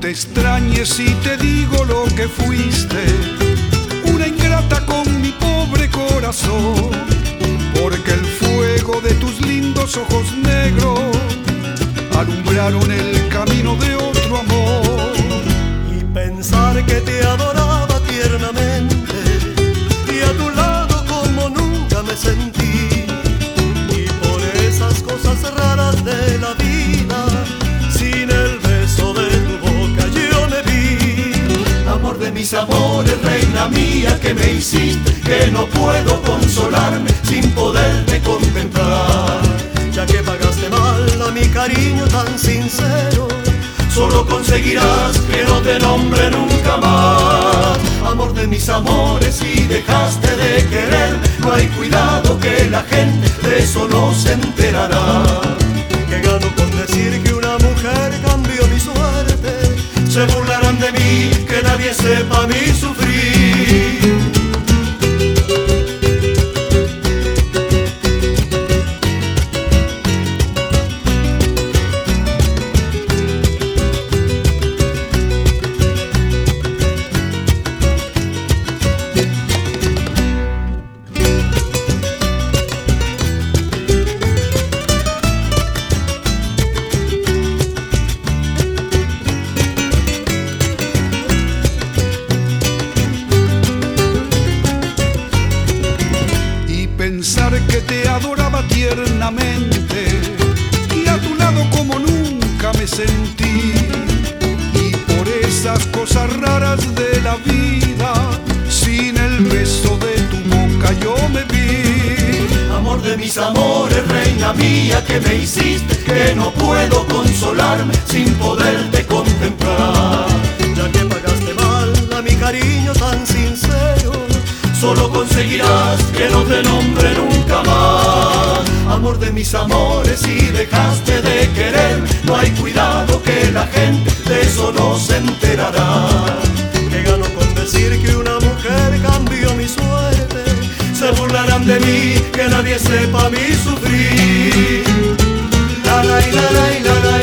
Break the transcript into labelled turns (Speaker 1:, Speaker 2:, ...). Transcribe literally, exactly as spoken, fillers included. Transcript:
Speaker 1: te extrañes si te digo lo que fuiste, una ingrata con mi pobre corazón, porque el fuego de tus lindos ojos negros alumbraron el camino de otro amor.
Speaker 2: Y pensar que te adoraba tiernamente y a tu lado como nunca me sentí, y por esas cosas raras de la vida, sin el beso de tu boca yo me vi.
Speaker 3: Amor de mis amores, reina mía, que me hiciste, que no puedo consolarme sin poderte contemplar.
Speaker 2: Ya que pagaste mal a mi cariño tan sincero,
Speaker 3: solo conseguirás que no te nombre nunca más. Amor de mis amores, si dejaste de quererme, no hay cuidado que la gente de eso no se enterará.
Speaker 2: Que gano con decir que una mujer cambió mi suerte,
Speaker 3: se burlarán de mí, que nadie sepa mi sufrir.
Speaker 1: Pensar que te adoraba tiernamente y a tu lado como nunca me sentí, y por esas cosas raras de la vida, sin el beso de tu boca yo me vi.
Speaker 3: Amor de mis amores, reina mía, que me hiciste, que no puedo consolarme sin poderte contemplar.
Speaker 2: Ya que pagaste mal a mi cariño tan sincero,
Speaker 3: solo conseguirás que no te nombre nunca más. Amor de mis amores, si dejaste de querer, no hay cuidado que la gente de eso no se enterará.
Speaker 2: Que gano con decir que una mujer cambió mi suerte,
Speaker 3: se burlarán de mí, que nadie sepa mi sufrir. La la la la la la.